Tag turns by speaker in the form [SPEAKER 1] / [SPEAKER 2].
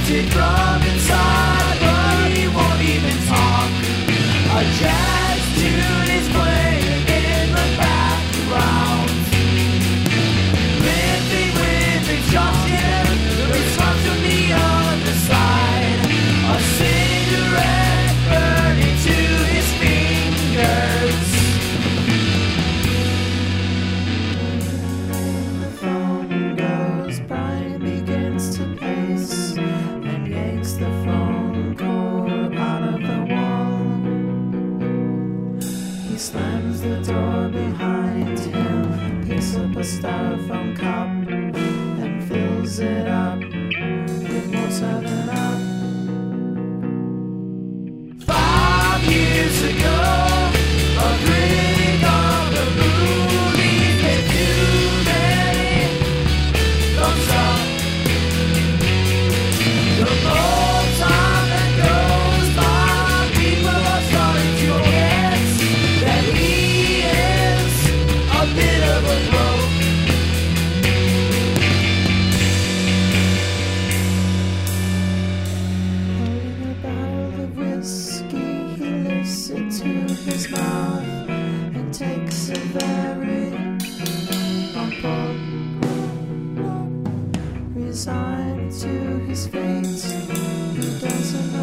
[SPEAKER 1] melted from inside, but he won't even talk. A jazz tune is playing in the background, living with exhaustion. The response from the other side, a cigarette burning to his fingers. The phone goes, Brian begins to pace and yanks the phone cord out of the wall. He slams the door behind him, picks up a styrofoam cup and fills it up with more 7-Up. 5 years ago, a critic of the movie gave too many thumbs up. The more time that goes by, people are starting to guess that he is a bit of a bloke. Holding a bottle of whiskey, he lifts it to his mouth and takes a very long pull. Resigned to his fate, he doesn't know